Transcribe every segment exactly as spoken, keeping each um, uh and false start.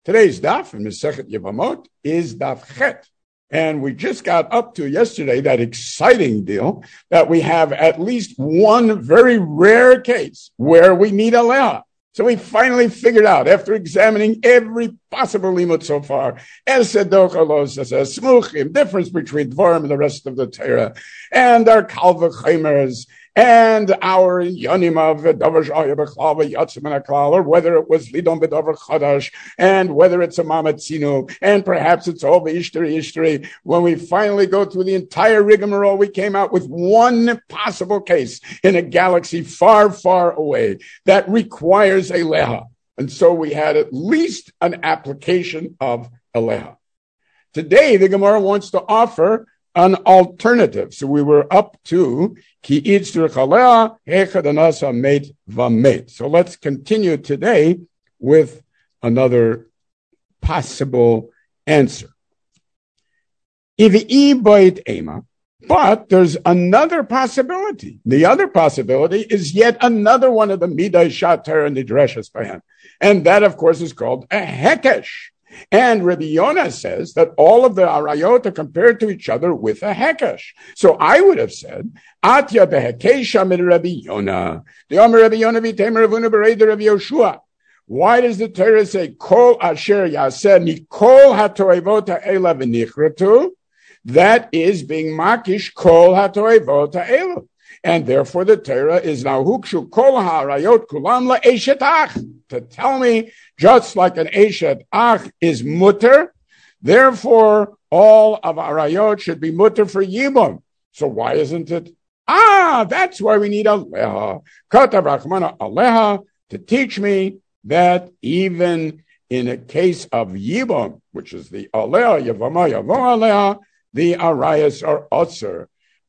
Today's daf in Masechet Yevamot is daf chet. And we just got up to yesterday that exciting deal that we have at least one very rare case where we need a leah. So we finally figured out, after examining every possible limud so far, difference between Dvarim and the rest of the Torah, and our Kal v'Chomers, and our Yonim of Davar Shaya B'Chlal v'Yatzim and Aklal, or whether it was Lidon B'Davar Chadash, and whether it's a Mamatzinu, and perhaps it's all the Ishtari Ishtari. When we finally go through the entire rigmarole, we came out with one possible case in a galaxy far, far away that requires a leha. And so we had at least an application of a leha. Today, the Gemara wants to offer an alternative. So we were up to Ki Itzur Chalea Hechadanasa Meit Vamet. So let's continue today with another possible answer. Ivi Beit Ema, but there's another possibility. The other possibility is yet another one of the Midai Shater and the Dreshes Bayan. And that, of course, is called a Hekesh. And Rabbi Yonah says that all of the arayot are compared to each other with a hekesh. So I would have said, Atya behekesha mit Rabbi Yonah. The Omer Rabbi Yonah v'temer Ravuna b'reider Rabbi Yoshua. Why does the Torah say, Kol asher yaseh mikol hatoevot ha'ela v'nichratu? That is being makish kol hatoevot ha'ela. And therefore the Torah is now hukshu kol ha'arayot kulam la'eshet ach. To tell me, just like an eshet ach is mutter, therefore all of arayot should be mutter for yibum. So why isn't it? Ah, that's why we need aleha. Katav Rachmana aleha, to teach me that even in a case of yibum, which is the aleha, yavama, yavo aleha, the arayas are otzer.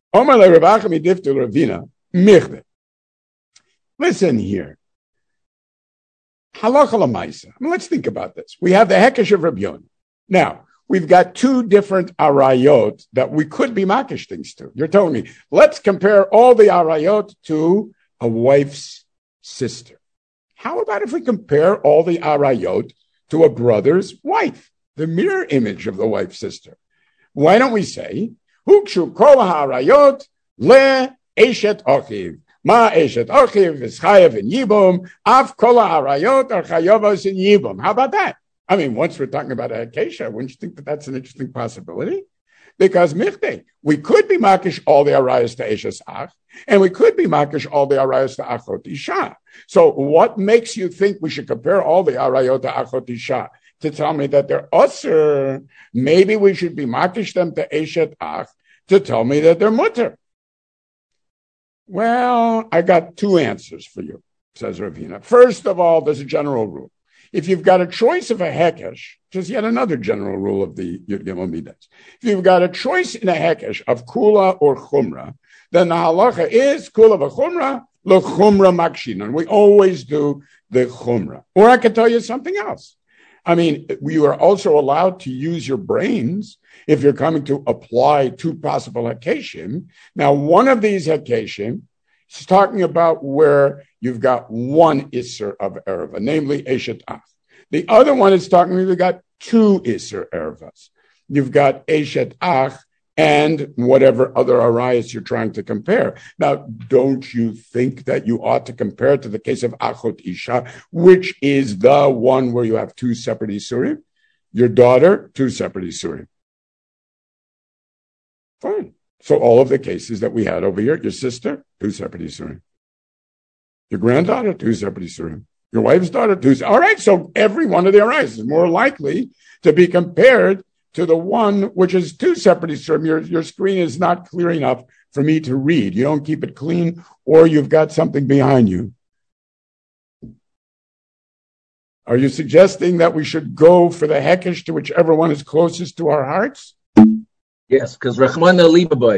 Listen here. Halacha l'maisa. I mean, let's think about this. We have the hekesh of Rabbi Yonah. Now, we've got two different arayot that we could be makish things to. You're telling me, let's compare all the arayot to a wife's sister. How about if we compare all the arayot to a brother's wife, the mirror image of the wife's sister? Why don't we say, Hukshu kol ha'arayot le eshet ochiv. Ma eshet ochiv is chayav in yibum. Af kol ha'arayot are chayavos in yibum. How about that? I mean, once we're talking about a hekesha, wouldn't you think that that's an interesting possibility? Because michte, we could be makish all the arayos to eshes ach, and we could be makish all the arayos to achot isha. So what makes you think we should compare all the arayot to achot isha? To tell me that they're usher, maybe we should be makish them to eshet ach to tell me that they're mutter. Well, I got two answers for you, says Ravina. First of all, there's a general rule. If you've got a choice of a hekesh, just yet another general rule of the Yud Gimel Midas. If you've got a choice in a hekesh of kula or chumra, then the halacha is kula v'chumra l'chumra makshinon. We always do the chumra. Or I could tell you something else. I mean, you are also allowed to use your brains if you're coming to apply two possible hekeshim. Now, one of these hekeshim is talking about where you've got one isser of erva, namely eshet ach. The other one is talking about you've got two isser ervas. You've got eshet ach and whatever other arayas you're trying to compare. Now, don't you think that you ought to compare to the case of achot isha, which is the one where you have two separate isurim? Your daughter, two separate isurim. Fine. So all of the cases that we had over here, your sister, two separate isurim. Your granddaughter, two separate isurim. Your wife's daughter, two. All right, so every one of the arayas is more likely to be compared to the one which is two separate isurim. Your, your screen is not clear enough for me to read. You don't keep it clean, or you've got something behind you. Are you suggesting that we should go for the hekesh to whichever one is closest to our hearts? Yes, because Rachmana Liba boy.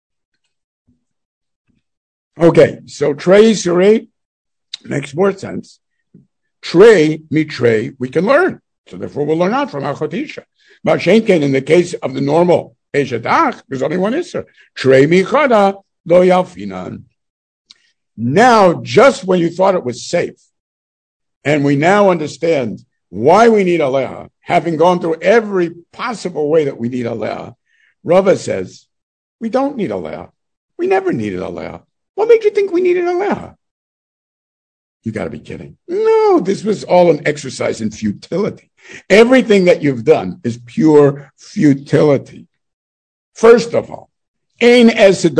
Okay, so Trey Surei makes more sense. Trey, me Trey, we can learn. So therefore we'll learn out from Achot Isha. But Shenken, in the case of the normal Eshet Ach, there's only one Isser. Trey michada lo yalfinan. Now, just when you thought it was safe, and we now understand why we need Aleha, having gone through every possible way that we need Aleha, Rava says, we don't need Aleha. We never needed Aleha. What made you think we needed Aleha? You got to be kidding. No, this was all an exercise in futility. Everything that you've done is pure futility. First of all, okay?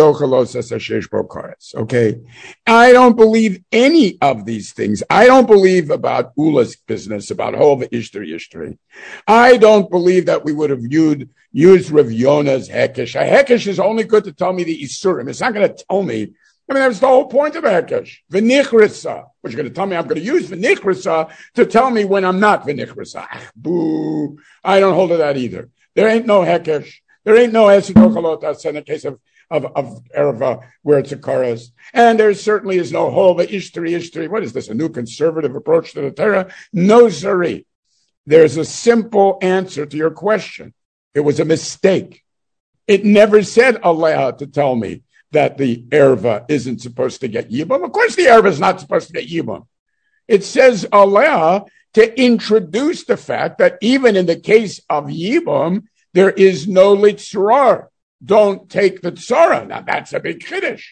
I don't believe any of these things. I don't believe about Ula's business, about Hova Ishtri Ishtri. I don't believe that we would have viewed, used Rav Yona's Hekesh. A Hekesh is only good to tell me the Isurim. It's not going to tell me. I mean, that's the whole point of Hekesh. V'nichrisa, which you're going to tell me I'm going to use V'nichrisa to tell me when I'm not V'nichrisa. Ach, boo. I don't hold to that either. There ain't no Hekesh. There ain't no Esidokalotas in the case of, of, of Erva where it's a chorus. And there certainly is no Hova Ishtri Ishtri. What is this, a new conservative approach to the Torah? No, siree. There's a simple answer to your question. It was a mistake. It never said Aleha to tell me that the Erva isn't supposed to get Yibum. Of course the Erva is not supposed to get Yibum. It says Aleha to introduce the fact that even in the case of Yibum, there is no litzrar. Don't take the tzara. Now that's a big chiddush.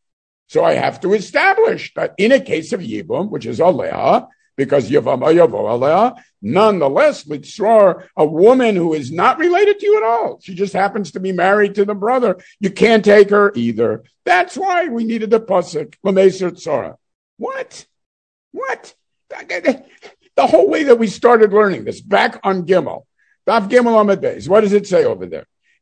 So I have to establish that in a case of Yibum, which is Aleha, because Yavama Yavo Aleha, nonetheless, litzrar, a woman who is not related to you at all. She just happens to be married to the brother. You can't take her either. That's why we needed the pasuk, L'meser tzara. What? What? The whole way that we started learning this, back on Gimel, Daf Gimel Amud Beis. What does it say over there?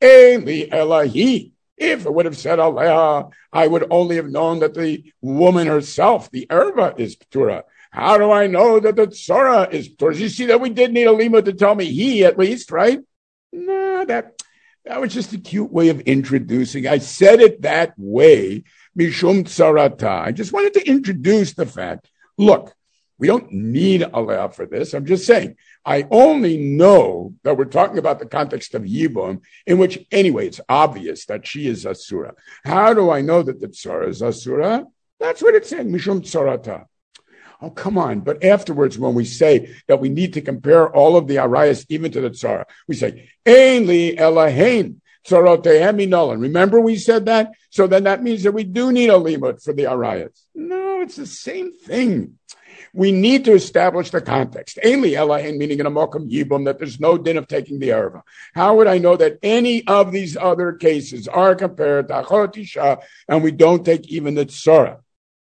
Eli Elahi. If it would have said Aleha, I would only have known that the woman herself, the Erva, is Ptura. How do I know that the Tzora is Ptura? You see that we did need a lima to tell me he, at least, right? No, that that was just a cute way of introducing. I said it that way, Mishum Tzarata. I just wanted to introduce the fact. Look, we don't need Aleha for this. I'm just saying, I only know that we're talking about the context of Yibum, in which, anyway, it's obvious that she is Asura. How do I know that the Tzara is Asura? That's what it's saying, Mishum Tzarata. Oh, come on. But afterwards, when we say that we need to compare all of the Arayas even to the Tzara, we say, Ein li elahein Tzarotehem minolan. Remember we said that? So then that means that we do need a limud for the Arayas. No, it's the same thing. We need to establish the context. Ainli Elahin, meaning in a Mokum Yibum, that there's no din of taking the Erva. How would I know that any of these other cases are compared to Achot Isha and we don't take even the Tzara?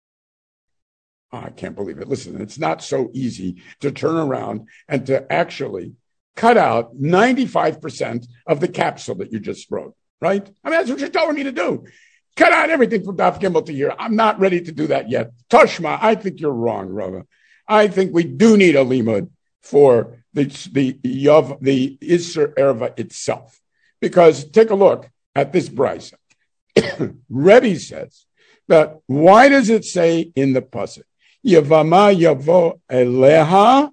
Oh, I can't believe it. Listen, it's not so easy to turn around and to actually cut out ninety-five percent of the capsule that you just wrote, right? I mean, that's what you're telling me to do. Cut out everything from Daf Gimel to here. I'm not ready to do that yet. Toshma, I think you're wrong, Rava. I think we do need a limud for the the Yav, the Isser Erva itself. Because take a look at this brisa. Rebbe says that why does it say in the pasuk, Yavama Yavo Eleha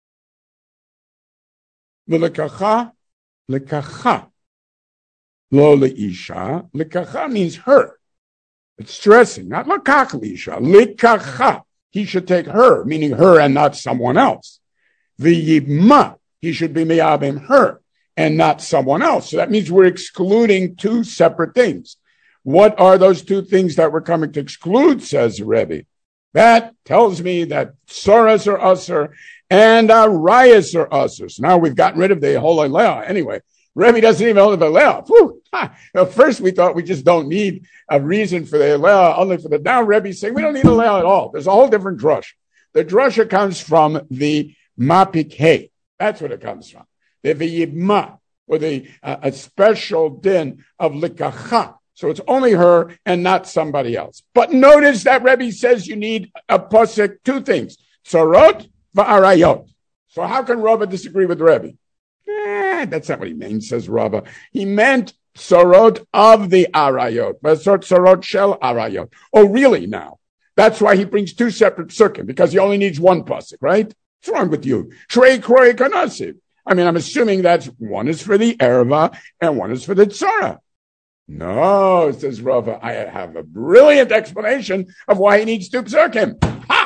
V'lekacha Lekacha Lo Leisha. Lekacha means her. It's stressing, not Lekach Leisha. Lekacha. He should take her, meaning her and not someone else. V'yibma. He should be miyabim her and not someone else. So that means we're excluding two separate things. What are those two things that we're coming to exclude, says Rebbe? That tells me that Soras are Usser and Arayas are Usser. So now we've gotten rid of the whole Aleha. Anyway, Rebbe doesn't even hold the Aleha. At first we thought we just don't need a reason for the Aleha, only for the, now Rebbe's saying we don't need Aleha at all. There's a whole different drush. The drusha comes from the Mapik Hey. That's what it comes from. The V'yibma, or the uh, a special din of Likacha. So it's only her and not somebody else. But notice that Rebbe says you need a pasuk, two things, Tzarot v'arayot. So how can Rava disagree with Rebbe? Eh, that's not what he means, says Rava. He meant Tzarot of the arayot, but Tzarot shel arayot. Oh, really now? That's why he brings two separate psukim, because he only needs one pasuk, right? What's wrong with you? Trei kroi kanasiv. I mean, I'm assuming that's one is for the erva and one is for the tzara. No, says Rava, I have a brilliant explanation of why he needs two psukim. Ha!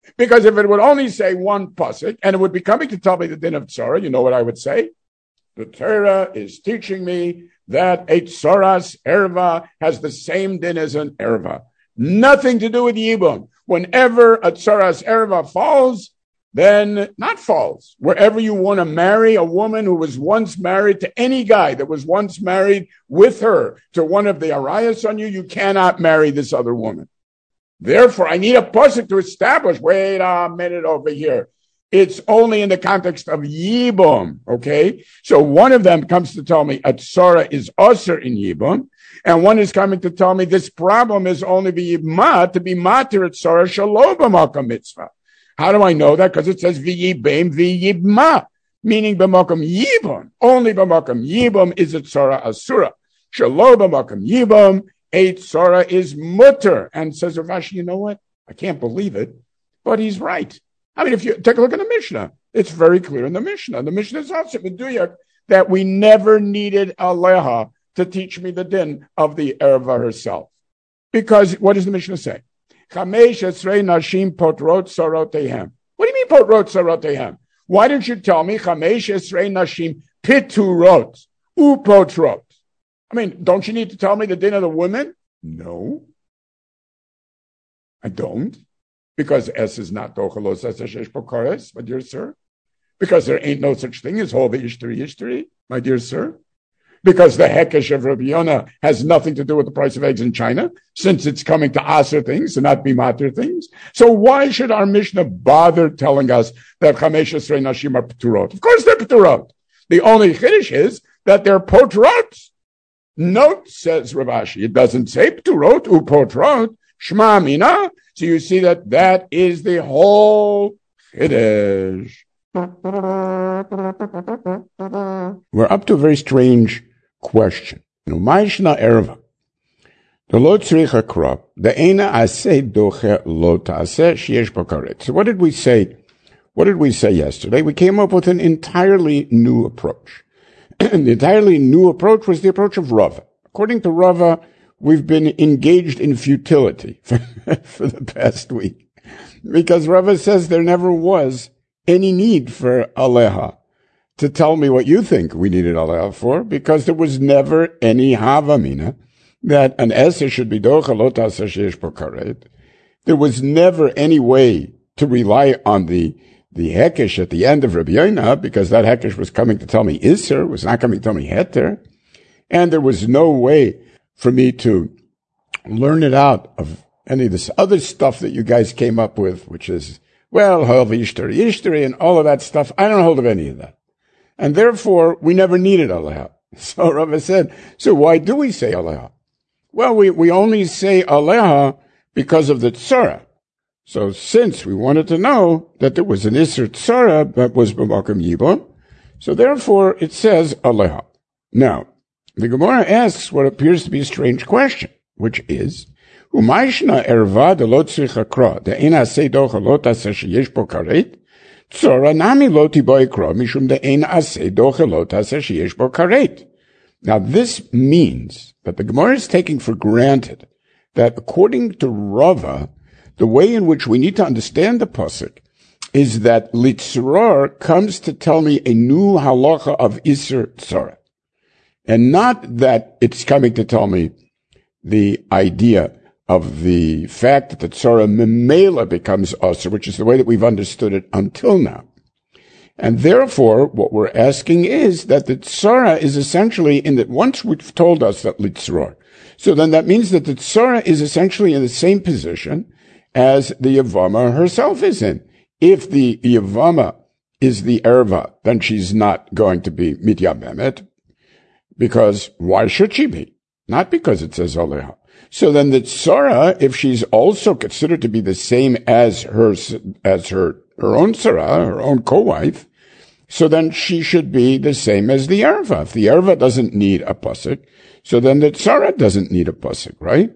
Because if it would only say one pasuk, and it would be coming to tell me the din of tzara, you know what I would say? The Torah is teaching me that a tzoras erva has the same din as an erva. Nothing to do with yibum. Whenever a tzoras erva falls, then not falls. Wherever you want to marry a woman who was once married to any guy that was once married with her to one of the arayas on you, you cannot marry this other woman. Therefore, I need a pasuk to establish, wait a minute over here. It's only in the context of yibum, okay? So one of them comes to tell me a tzara is usher in yibum, and one is coming to tell me this problem is only b'yibma, to be matir at tzara shelo b'malkam mitzvah. How do I know that? Because it says v'yibem v'yibma, meaning b'malkam yibum. Only b'malkam yibum is a tzara asura. Shelo b'malkam yibum, a tzara is mutter. And says Rav Ashi, you know what? I can't believe it, but he's right. I mean, if you take a look at the Mishnah, it's very clear in the Mishnah. The Mishnah is also meduyak that we never needed Aleha to teach me the din of the erva herself. Because what does the Mishnah say? Chamesh esrei nashim potrot sarotehem. What do you mean potrot sarotehem? Why didn't you tell me chamesh esrei nashim piturot upotrot? I mean, don't you need to tell me the din of the women? No, I don't. Because S is not Dochalos as a Shesh Pokares, my dear sir. Because there ain't no such thing as Hove Ishtari Ishtari, my dear sir. Because the Hekesh of Rabbi Yonah has nothing to do with the price of eggs in China, since it's coming to Aser things and not be Matir things. So why should our Mishnah bother telling us that Chamesh Esrei Nashim are P'turot? Of course they're P'turot. The only Chiddush is that they're Potrot. Note, says Rav Ashi, it doesn't say P'turot u Potrot, Shma Mina. So you see that that is the whole Chiddush. We're up to a very strange question. No, Ma'ishna erva. The lo tzrich hakra, the ena aseh doche lo ta'aseh sheyesh bakaret. So what did we say? What did we say yesterday? We came up with an entirely new approach. And the entirely new approach was the approach of Rava. According to Rava, we've been engaged in futility for, for the past week. Because Rava says there never was any need for Aleha to tell me what you think we needed Aleha for, because there was never any Havamina that an Eser should be Docha Lo Ta'aseh Sheyesh Bo Karet. There was never any way to rely on the the Hekesh at the end of Rabbi Yonah, because that Hekesh was coming to tell me Isser, was not coming to tell me Heter. And there was no way for me to learn it out of any of this other stuff that you guys came up with, which is, well, Hov Ishtari, Ishtari, and all of that stuff. I don't hold of any of that. And therefore, we never needed Aleha. So Rava said, so why do we say Aleha? Well, we, we only say Aleha because of the Tzara. So since we wanted to know that there was an Isser Tzara that was B'malkam Yibum, so therefore it says Aleha. Now, the Gemara asks what appears to be a strange question, which is, Umayshna erva de lo tzrich hakra, de ein aseh docha lo taseh sheyesh bo karet, tzora nami lo tibo ikra, mishum de ein aseh docha lo taseh sheyesh bo karet. Now this means that the Gemara is taking for granted that according to Rava, the way in which we need to understand the pasuk is that litzror comes to tell me a new halacha of Isser Tzara. And not that it's coming to tell me the idea of the fact that the tzara memela becomes usher, which is the way that we've understood it until now. And therefore, what we're asking is that the tzara is essentially in that once we've told us that litzror, so then that means that the tzara is essentially in the same position as the Yavama herself is in. If the Yavama is the erva, then she's not going to be mityabemet, because why should she be? Not because it says Aleha. So then the tzara, if she's also considered to be the same as her, as her, her own tzara, her own co-wife, so then she should be the same as the erva. If the erva doesn't need a pasuk, so then the tzara doesn't need a pasuk, right?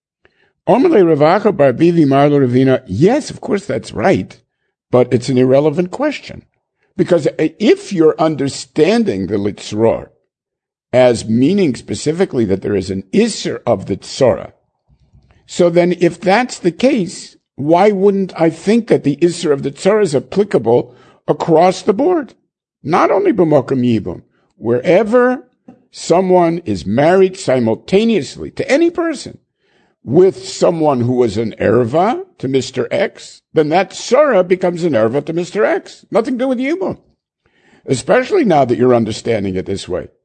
Yes, of course that's right, but it's an irrelevant question. Because if you're understanding the litzror as meaning specifically that there is an Isser of the Tzora, so then if that's the case, why wouldn't I think that the Isser of the Tzara is applicable across the board? Not only b'mokum yibum, wherever someone is married simultaneously to any person with someone who was an erva to Mister X, then that Tzara becomes an erva to Mister X. Nothing to do with yibum. Especially now that you're understanding it this way.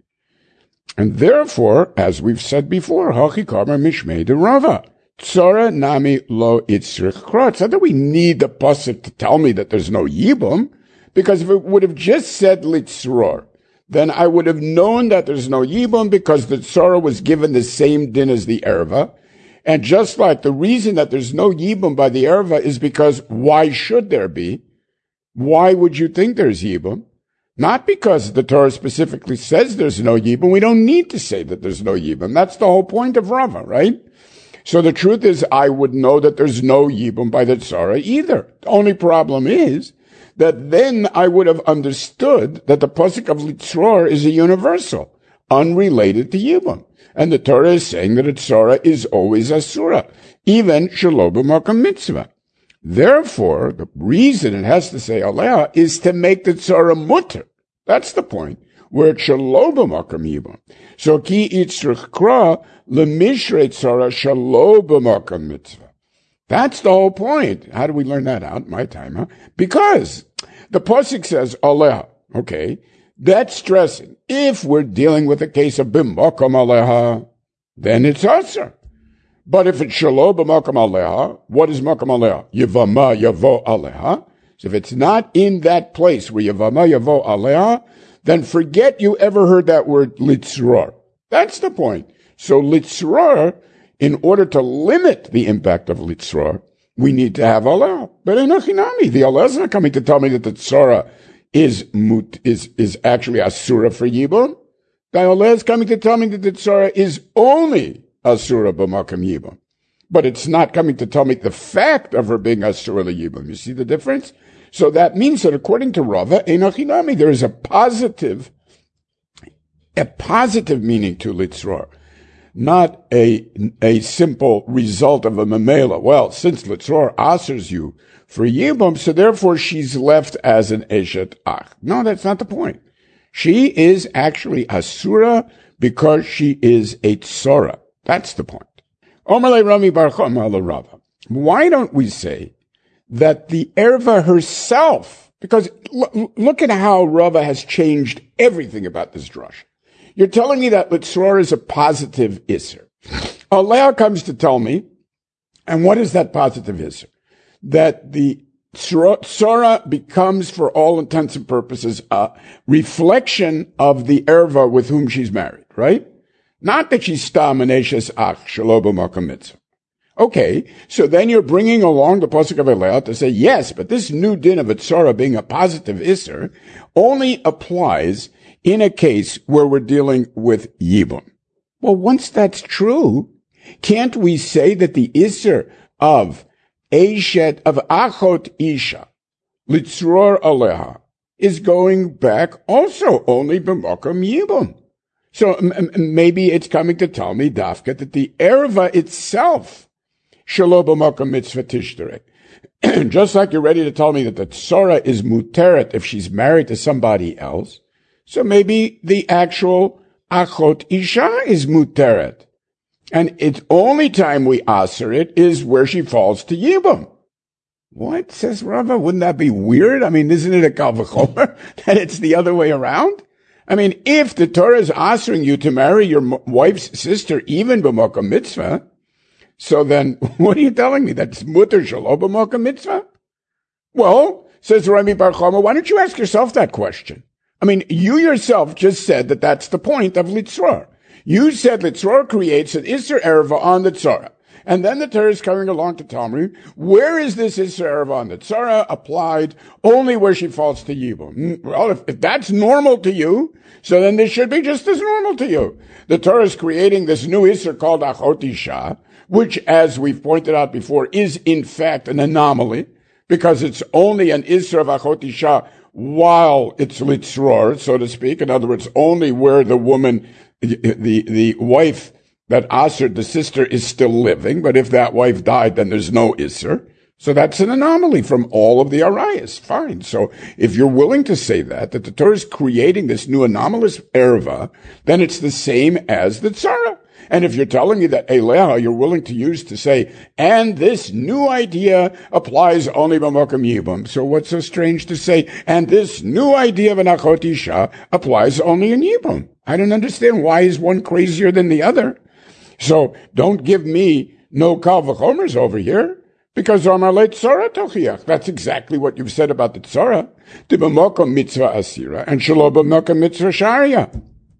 And therefore, as we've said before, Hachi Kamer Mishmei de Rava. Tzara nami lo itzrich kra. It's not that we need the pasuk to tell me that there's no yibum, because if it would have just said litzror, then I would have known that there's no yibum because the tzara was given the same din as the erva. And just like the reason that there's no yibum by the erva is because why should there be? Why would you think there's yibum? Not because the Torah specifically says there's no yibum. We don't need to say that there's no yibum. That's the whole point of Rava, right? So the truth is, I would know that there's no yibum by the tzara either. The only problem is that then I would have understood that the pasuk of litzror is a universal, unrelated to yibum. And the Torah is saying that a tzara is always asura, even shelo b'makom mitzvah. Therefore, the reason it has to say aleha is to make the tzara mutter. That's the point, where it shelo b'makom yibum. So ki itzrich kra lemishrei tzara shelo b'makom mitzvah. That's the whole point. How do we learn that out? My time, huh? Because the pasuk says aleha. Okay, that's stressing. If we're dealing with a case of b'makom aleha, then it's asur. But if it's shelo b'makom aleha, what is makom aleha? Yevama yavo aleha. So if it's not in that place where yevama yavo aleha, then forget you ever heard that word litzror. That's the point. So litzror, in order to limit the impact of litzror, we need to have aleha. But in Achinami, the aleha is not coming to tell me that the tzara is mut, is, is actually asura for yibum. The aleha is coming to tell me that the tzara is only asura b'makom yibum. But it's not coming to tell me the fact of her being asura yibum. You see the difference? So that means that according to Rava, enochinami, there is a positive, a positive meaning to litzror, not a, a simple result of a memela. Well, since litzror asers you for yibum, so therefore she's left as an eshet ach. No, that's not the point. She is actually asura because she is a tzora. That's the point. Omerle Rami Bar Chama Rava. Why don't we say that the erva herself, because l- look at how Rava has changed everything about this drush. You're telling me that litzror is a positive isser. Aleha comes to tell me, and what is that positive isser? That the tzora becomes, for all intents and purposes, a reflection of the erva with whom she's married, right? Not that she's stam and eshes ach shelo b'makom mitzvah. Okay, so then you're bringing along the pasuk of Aleha to say, yes, but this new din of a tzara being a positive isser only applies in a case where we're dealing with yibum. Well, once that's true, can't we say that the isser of eshet, of achot isha, litzror aleha, is going back also only b'makom yibum? So m- maybe it's coming to tell me, Dafka, that the erva itself, shelo b'makom mitzvah tishtare. Just like you're ready to tell me that the tzora is muteret if she's married to somebody else, so maybe the actual achot isha is muteret. And it's only time we aser it is where she falls to yibum. What, says Rava? Wouldn't that be weird? I mean, isn't it a kal v'chomer that it's the other way around? I mean, if the Torah is asking you to marry your wife's sister even b'makom mitzvah, so then what are you telling me? That's mutter shelo b'makom mitzvah? Well, says Rami Bar Chama, why don't you ask yourself that question? I mean, you yourself just said that that's the point of litzror. You said litzror creates an isser erva on the tzara. And then the Torah is coming along to tell me, where is this isser erva on the tzara applied only where she falls to yibum? Well, if, if that's normal to you, so then this should be just as normal to you. The Torah is creating this new isser called achot isha, which, as we've pointed out before, is in fact an anomaly, because it's only an isser of achot isha while it's litzror, so to speak. In other words, only where the woman, the, the, the wife that asered the sister is still living, but if that wife died, then there's no isser. So that's an anomaly from all of the arayas. Fine. So if you're willing to say that, that the Torah is creating this new anomalous erva, then it's the same as the tzara. And if you're telling me that Eleha you're willing to use to say, and this new idea applies only b'makom yibum. So what's so strange to say, and this new idea of an achot isha applies only in yibum? I don't understand. Why is one crazier than the other? So don't give me no kal v'chomers over here, because Amar le tzara tochiach. That's exactly what you've said about the tzara. The b'makom mitzvah asira, and shelo b'makom mitzvah sharia.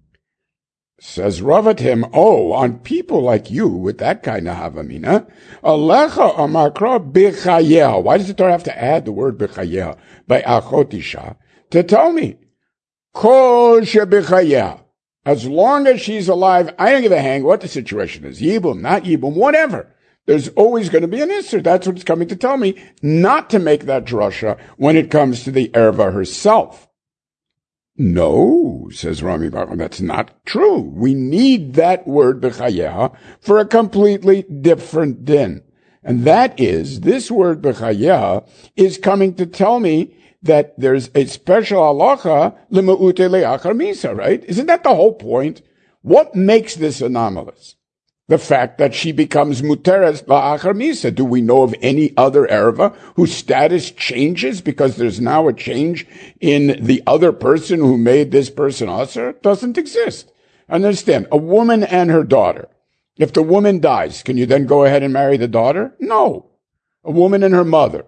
Says Rava to him, oh, on people like you with that kind of havamina, alecha amakra b'chayeh. Why does the Torah have to add the word b'chayeh by achot isha to tell me? Kol sheb'chayeh. As long as she's alive, I don't give a hang what the situation is. Yibum, not yibum, whatever. There's always going to be an issur. That's what it's coming to tell me, not to make that drasha when it comes to the erva herself. No, says Rami Bar, that's not true. We need that word b'chayeha for a completely different din. And that is, this word b'chayeha is coming to tell me that there's a special halacha l'ma'ute le'achar misa, right? Isn't that the whole point? What makes this anomalous? The fact that she becomes muteres la'achar misa. Do we know of any other erva whose status changes because there's now a change in the other person who made this person aser? Doesn't exist. Understand, a woman and her daughter. If the woman dies, can you then go ahead and marry the daughter? No. A woman and her mother.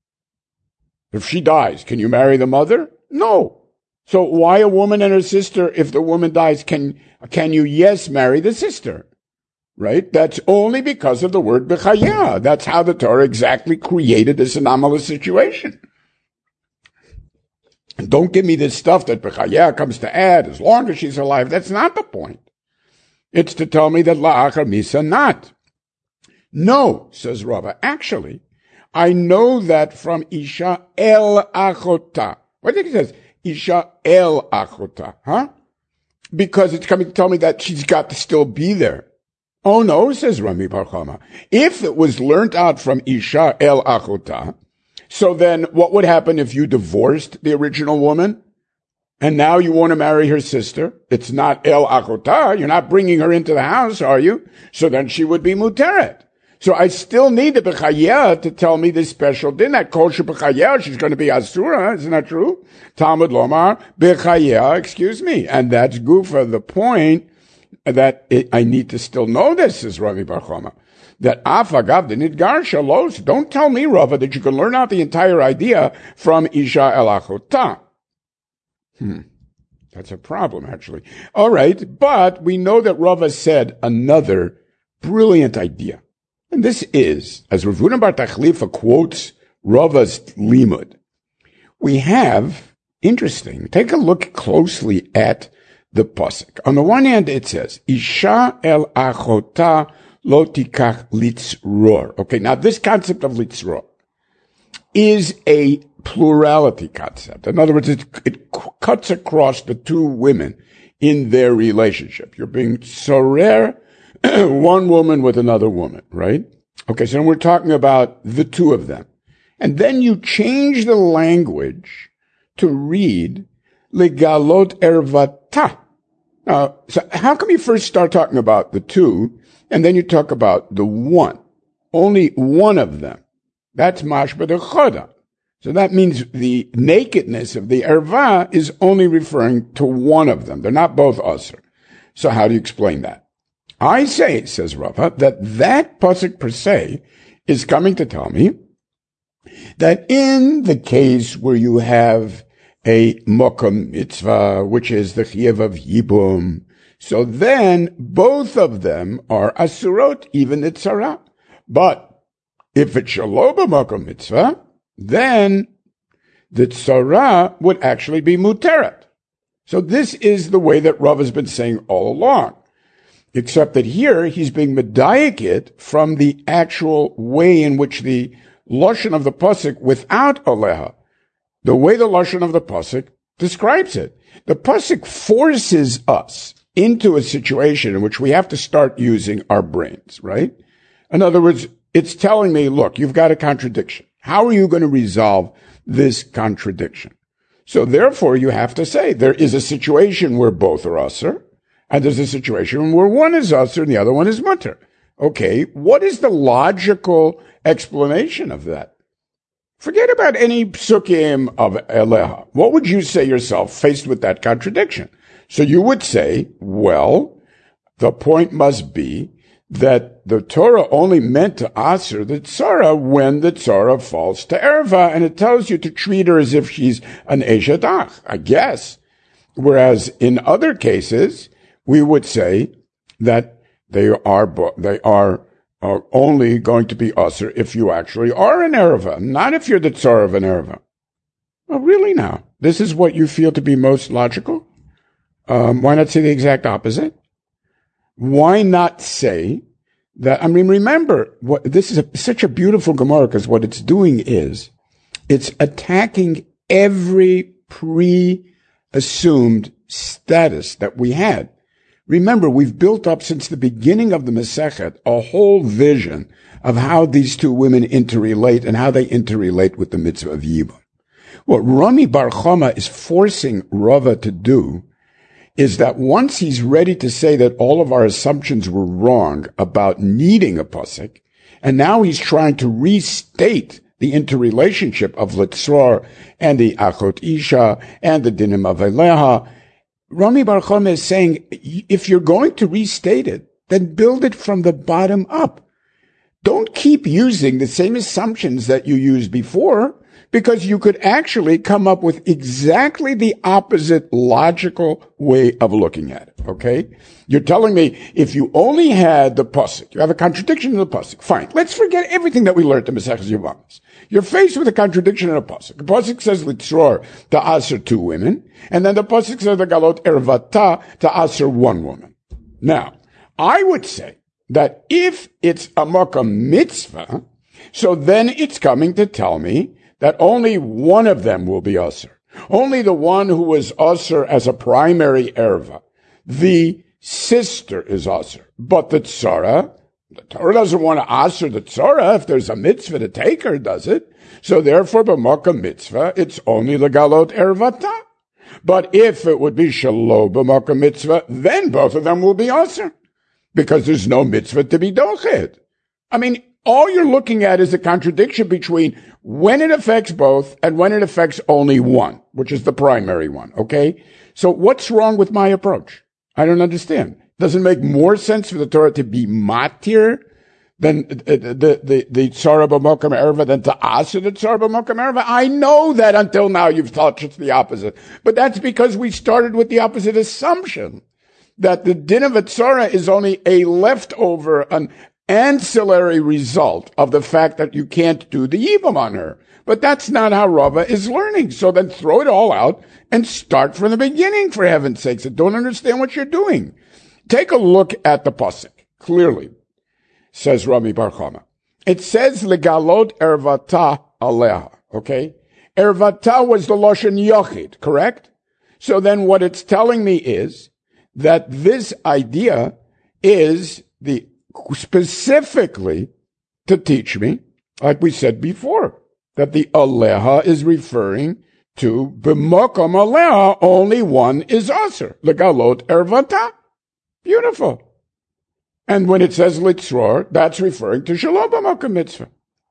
If she dies, can you marry the mother? No. So why a woman and her sister? If the woman dies, can, can you, yes, marry the sister? Right? That's only because of the word b'chayah. That's how the Torah exactly created this anomalous situation. And don't give me this stuff that b'chayah comes to add as long as she's alive. That's not the point. It's to tell me that la'achar misa not. No, says Rava. Actually, I know that from Isha el achota. What do you think it says? Isha el achota, huh? Because it's coming to tell me that she's got to still be there. Oh no, says Rami Bar Chama. If it was learnt out from Isha el achota, so then what would happen if you divorced the original woman and now you want to marry her sister? It's not el achota. You're not bringing her into the house, are you? So then she would be muteret. So I still need the b'chayeh to tell me this special din. That kol sheb'chayeh, she's going to be asura. Isn't that true? Talmud lomar b'chayeh, excuse me. And that's gufa, the point that it, I need to still know this, says Ravi Bar Chama. That afagav denidgar shalos. Don't tell me, Rava, that you can learn out the entire idea from Isha el achota. Hmm. That's a problem, actually. All right. But we know that Rava said another brilliant idea. And this is, as Rav Huna bar Tachlifa quotes Rava's limud, we have, interesting, take a look closely at the pasuk. On the one hand, it says, Isha el achota lo tikach litzror. Okay, now this concept of litzror is a plurality concept. In other words, it, it cuts across the two women in their relationship. You're being sorer one woman with another woman, right? Okay, so we're talking about the two of them. And then you change the language to read legalot ervata. Now, so how come you first start talking about the two, and then you talk about the one? Only one of them. That's mashba de choda. So that means the nakedness of the erva is only referring to one of them. They're not both usher. So how do you explain that? I say, says Rava, that that pasuk per se is coming to tell me that in the case where you have a mokum mitzvah, which is the chiyuv of yibum, so then both of them are asurot, even the tzara. But if it's shaloba mokum mitzvah, then the tzara would actually be muteret. So this is the way that Rav has been saying all along. Except that here he's being medayik from the actual way in which the lashon of the pasuk without aleha, the way the lashon of the pasuk describes it. The pasuk forces us into a situation in which we have to start using our brains, right? In other words, it's telling me, look, you've got a contradiction. How are you going to resolve this contradiction? So therefore, you have to say there is a situation where both are usher, and there's a situation where one is usher and the other one is mutter. Okay, what is the logical explanation of that? Forget about any psukim of Eleha. What would you say yourself faced with that contradiction? So you would say, well, the point must be that the Torah only meant to answer the tzara when the tzara falls to erva, and it tells you to treat her as if she's an eshet ach, I guess. Whereas in other cases, we would say that they are they are uh, only going to be usher if you actually are an erva, not if you're the tzara of an erva. Well, really now, this is what you feel to be most logical? Um, why not say the exact opposite? Why not say that, I mean, remember, what this is a, such a beautiful Gemara, because what it's doing is, it's attacking every pre-assumed status that we had. Remember, we've built up since the beginning of the Masechet a whole vision of how these two women interrelate and how they interrelate with the mitzvah of Yibum. What Rami Bar Chama is forcing Rava to do is that once he's ready to say that all of our assumptions were wrong about needing a pasuk, and now he's trying to restate the interrelationship of Litzror and the Achot Isha and the Dinim of Eleha, Rami Bar Chama is saying, if you're going to restate it, then build it from the bottom up. Don't keep using the same assumptions that you used before, because you could actually come up with exactly the opposite logical way of looking at it, okay? You're telling me if you only had the pasuk, you have a contradiction in the pasuk. Fine, let's forget everything that we learned in Maseches Yevamos. You're faced with a contradiction in a pasuk. The pasuk says Litzror to answer two women, and then the pasuk says the Galot Ervata to answer one woman. Now, I would say that if it's a Makam mitzvah, so then it's coming to tell me that only one of them will be usher. Only the one who was usher as a primary erva. The sister is usher. But the tzara, the Torah doesn't want to usher the tzara if there's a mitzvah to take her, does it? So therefore, b'makam mitzvah, it's only the galot ervata. But if it would be shelo b'makam mitzvah, then both of them will be usher. Because there's no mitzvah to be dochet. I mean, all you're looking at is a contradiction between when it affects both and when it affects only one, which is the primary one, okay? So what's wrong with my approach? I don't understand. Does it make more sense for the Torah to be matir than the, the, the, the tzara b'mokam erva than to asa the tzara b'mokam erva? I know that until now you've thought it's the opposite. But that's because we started with the opposite assumption, that the din of a tzara is only a leftover, an ancillary result of the fact that you can't do the yibum on her. But that's not how Rava is learning. So then throw it all out and start from the beginning, for heaven's sakes. I don't understand what you're doing. Take a look at the pasuk. Clearly, says Rami Bar Chama. It says, legalot ervata aleha. Okay? Ervata was the Lashon Yochid, correct? So then what it's telling me is that this idea is the specifically to teach me, like we said before, that the aleha is referring to b'makam aleha, only one is aser, legalot ervata. Beautiful. And when it says litzror, that's referring to shalom b'makam mitzvah.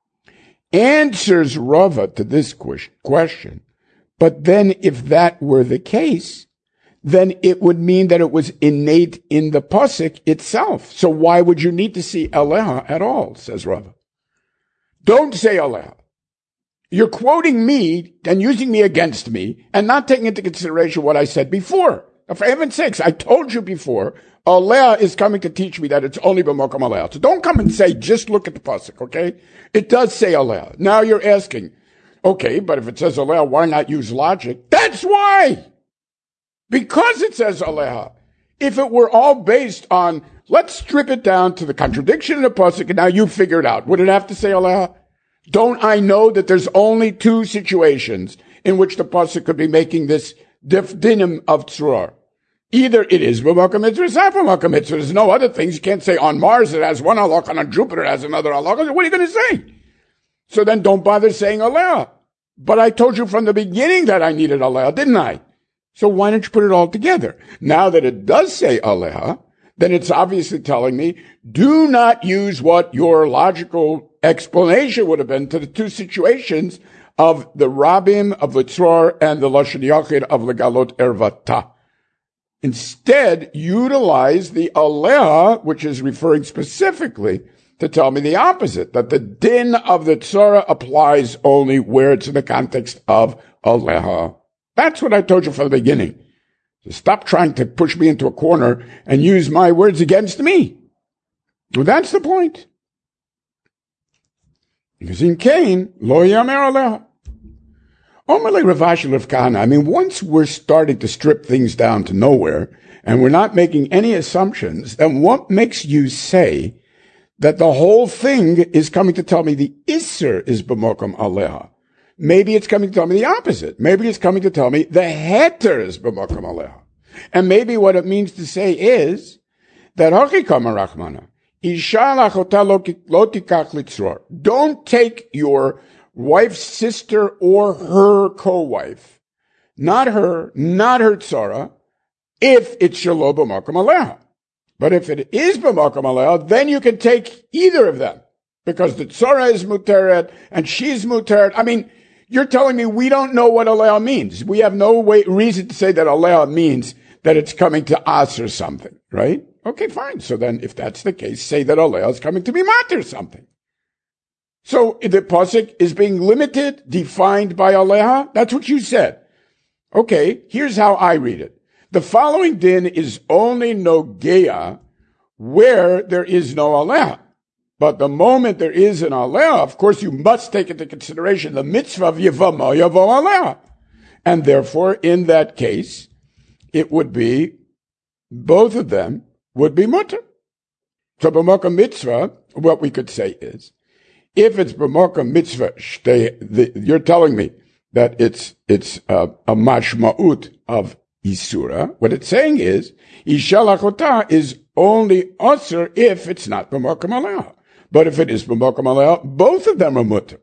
Answers Rava to this question, but then if that were the case, then it would mean that it was innate in the pasuk itself. So why would you need to see aleha at all, says Rava. Don't say aleha. You're quoting me and using me against me and not taking into consideration what I said before. For heaven's sakes, I told you before, aleha is coming to teach me that it's only b'makam aleha. So don't come and say, just look at the pasuk, okay? It does say aleha. Now you're asking, okay, but if it says aleha, why not use logic? That's why! Because it says aleha. If it were all based on, let's strip it down to the contradiction in the pasuk, and now you figure it out. Would it have to say aleha? Don't I know that there's only two situations in which the pasuk could be making this dif dinim of tzror? Either it is b'makom mitzvah or it's not b'makom mitzvah. There's no other things. You can't say on Mars it has one halakha and on Jupiter it has another halakha. What are you going to say? So then don't bother saying aleha. But I told you from the beginning that I needed aleha, didn't I? So why don't you put it all together? Now that it does say aleha, then it's obviously telling me, do not use what your logical explanation would have been to the two situations of the Rabim of Litzror and the Lashon Yachid of Legalot Ervata. Instead, utilize the aleha, which is referring specifically to tell me the opposite, that the din of the tzara applies only where it's in the context of aleha. That's what I told you from the beginning. So stop trying to push me into a corner and use my words against me. Well, that's the point. Because in Cain, lo yamer aleha. Omerle Rav Ashi Rav Kahana, I mean, once we're starting to strip things down to nowhere, and we're not making any assumptions, then what makes you say that the whole thing is coming to tell me the Isser is b'mokom aleha? Maybe it's coming to tell me the opposite. Maybe it's coming to tell me the Heter is b'mokom aleha. And maybe what it means to say is that Hachikama Rachmana, Isha lachota lo tikach litzror. Don't take your wife's sister or her co-wife, not her, not her tzara, if it's shelo b'makom aleha. But if it is b'makom aleha, then you can take either of them, because the tzara is muteret and she's muteret. I mean, you're telling me we don't know what aleha means. We have no way, reason to say that aleha means that it's coming to us or something, right? Okay, fine. So then, if that's the case, say that aleha is coming to be mater something. So the pasuk is being limited, defined by aleha. That's what you said. Okay, here's how I read it. The following din is only nogea where there is no aleha. But the moment there is an aleha, of course, you must take into consideration the mitzvah of yivama yavo aleha. And therefore, in that case, it would be, both of them would be mutter. So b'makom mitzvah, what we could say is, if it's b'makom mitzvah, you're telling me that it's it's uh, a mashma'ut of isura. What it's saying is, isha lachota is only usher if it's not b'makom aleha. But if it is b'makom aleha, both of them are mutter.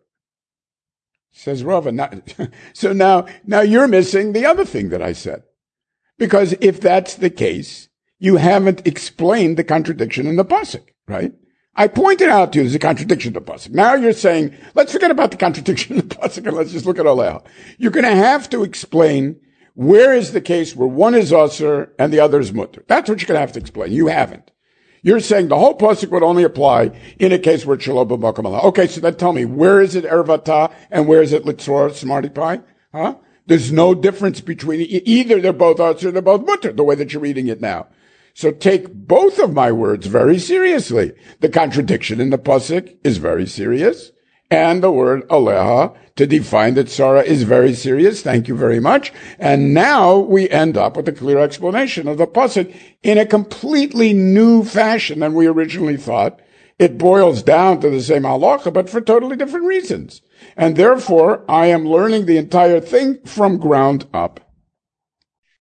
Says Rava. Not, so now, now you're missing the other thing that I said. Because if that's the case, you haven't explained the contradiction in the pasuk, right? I pointed out to you there's a contradiction in the pasuk. Now you're saying, let's forget about the contradiction in the pasuk and let's just look at aleha. You're going to have to explain where is the case where one is aser and the other is mutter. That's what you're going to have to explain. You haven't. You're saying the whole pasuk would only apply in a case where it's shelo b'makom aleha. Okay, so then tell me, where is it ervata and where is it litzror, smarty pie? Huh? There's no difference between, either they're both aser or they're both mutter, the way that you're reading it now. So take both of my words very seriously. The contradiction in the pasuk is very serious, and the word aleha to define the tzara is very serious. Thank you very much. And now we end up with a clear explanation of the pasuk in a completely new fashion than we originally thought. It boils down to the same halacha, but for totally different reasons. And therefore, I am learning the entire thing from ground up.